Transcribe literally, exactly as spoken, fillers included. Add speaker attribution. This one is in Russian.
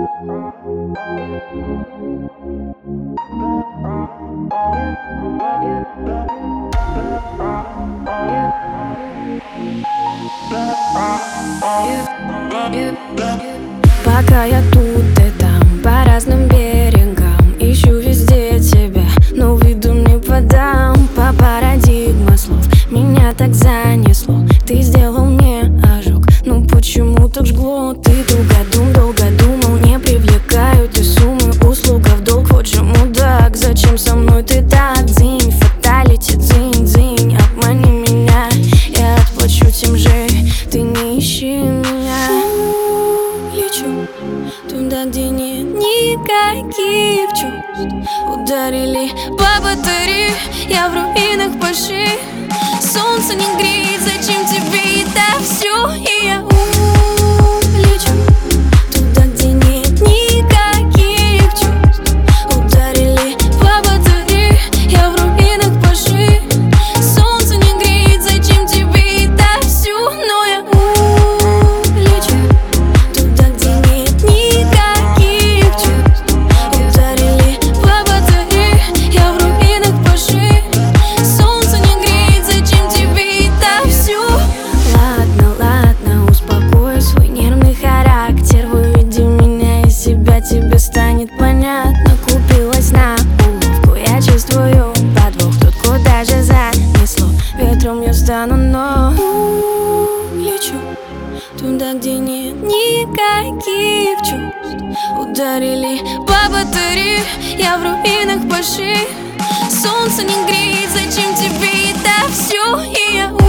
Speaker 1: Пока я тут и там, по разным берегам, ищу везде тебя, но виду не подам. По парадигме слов меня так занесло. Ты сделал мне ожог, ну почему так жгло? Ты тугодум, долго думал, не привлекают и суммы. Услуга в долг, вот же мудак. Зачем со мной ты так? Дзинь, фаталити, дзинь, дзинь. Обмани меня, я отплачу тем же. Ты не ищи меня. Лечу туда, где нет никаких чувств. Ударили по батарее, я в руинах по шее. Солнце не греет, зачем тебе это все? И я улечу туда, где нет никаких чувств. Ударили по батарее, я в руинах по шее. Солнце не греет, зачем тебе это все? Но я улечу туда, где нет никаких чувств. Ударили по батарее, я в руинах по шее. Солнце не греет, зачем тебе это все? Ладно, ладно, успокой свой нервный характер. Выведи меня из себя, тебе станет понятно. Купилась на уловку, я чувствую подвох. Тут куда же занесло, ветром я стану, но лечу туда, где нет никаких чувств. Ударили по батарее, я в руинах по шее. Солнце не греет, зачем тебе это все? И я